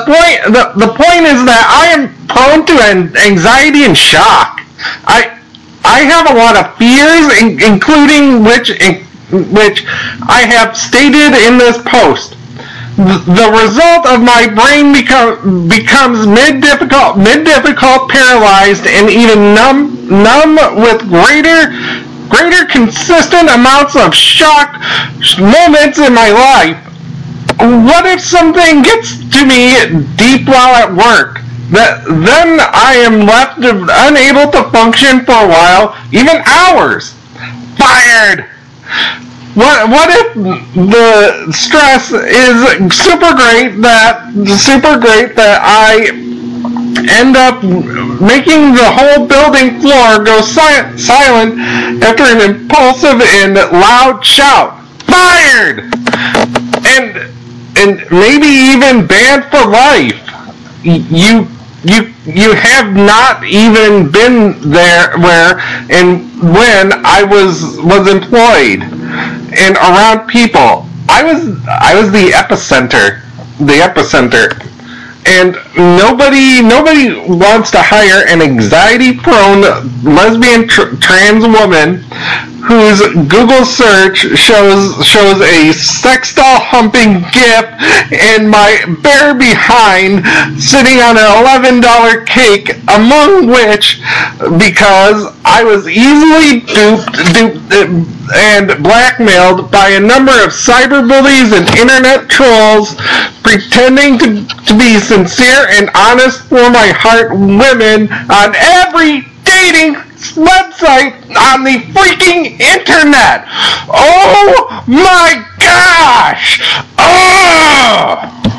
the point is that I am prone to anxiety and shock. I have a lot of fears, including which I have stated in this post. The result of my brain becomes mid-difficult, paralyzed, and even numb with greater consistent amounts of shock moments in my life. What if something gets to me deep while at work? Then I am left unable to function for a while, even hours. Fired! What if the stress is super great that I end up making the whole building floor go silent after an impulsive and loud shout? Fired! And maybe even banned for life. You have not even been there where and when I was employed and around people. I was the epicenter, and nobody wants to hire an anxiety-prone lesbian trans woman whose Google search shows a sex doll humping gif and my bare behind sitting on an $11 cake, among which, because I was easily duped and blackmailed by a number of cyberbullies and internet trolls pretending to be sincere and honest for my heart women on every dating website on the freaking internet. Oh my gosh! Oh!